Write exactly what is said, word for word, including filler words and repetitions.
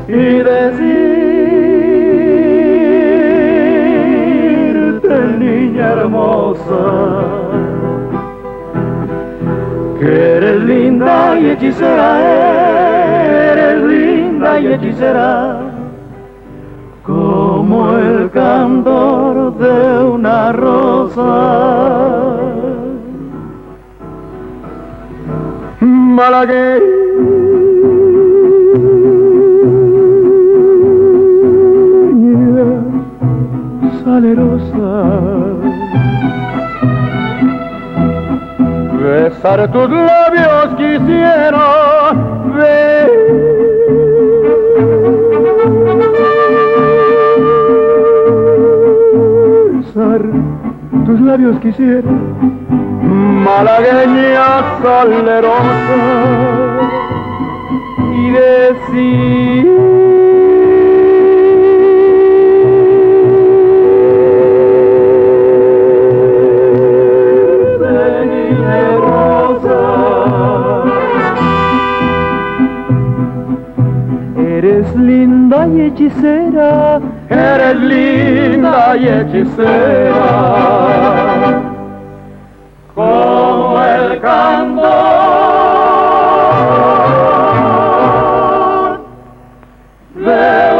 y decirte, niña hermosa, que eres linda y hechicera, eres linda y hechicera, como el candor de una rosa. Malagueña, salerosa, besar tus labios quisiera, besar tus labios quisiera, malagueña salerosa, y decir, eres linda y hechicera, eres linda y hechicera, como el candor de